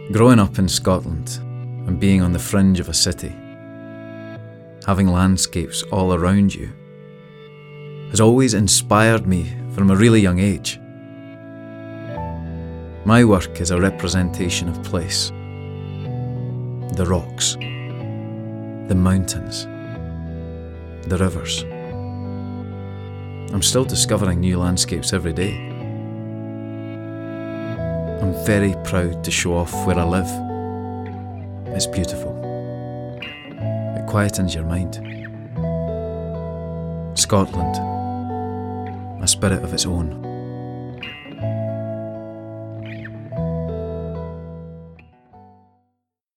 Growing up in Scotland and being on the fringe of a city, having landscapes all around you, has always inspired me from a really young age. My work is a representation of place. The rocks, the mountains, the rivers. I'm still discovering new landscapes every day. I'm very proud to show off where I live. It's beautiful. It quietens your mind. Scotland, a spirit of its own.